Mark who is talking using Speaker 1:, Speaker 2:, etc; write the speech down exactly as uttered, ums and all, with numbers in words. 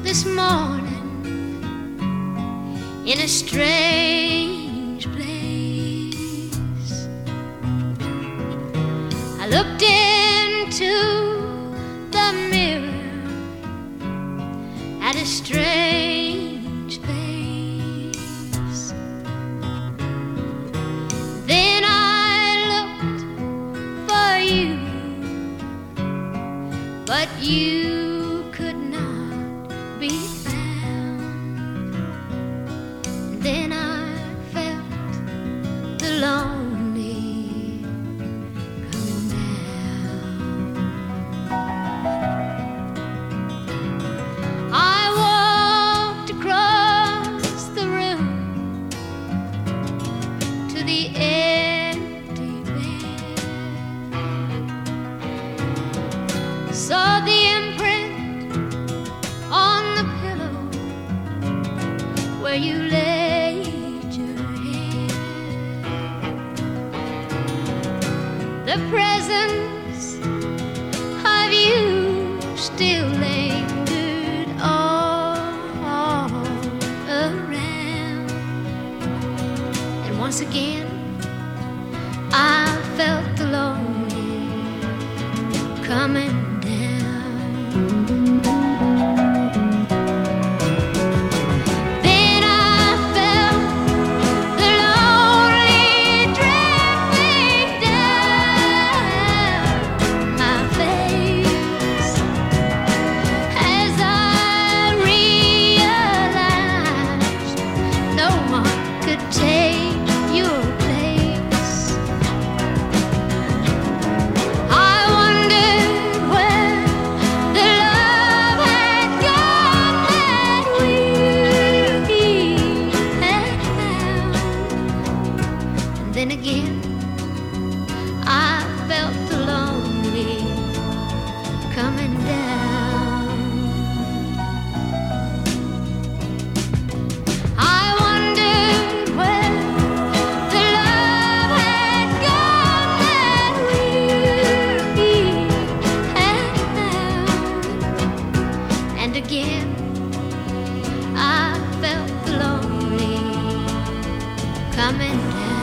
Speaker 1: this morning in a strange place. I looked into the mirror at a strange face. Then I looked for you, but you could not be found. Then I felt the lonely coming down. I walked across the room to the empty bed, saw the imprint on the pillow where you laid your head. The presence of you still lingered all, all around. And once again I felt the lonely coming down. Then I felt the lonely drifting down my face as I realized no one could take your place. I wondered where the love had gone that we had found. And then again I felt the lonely coming down. I wondered where the love had gone that we had found. And again I felt the lonely coming down.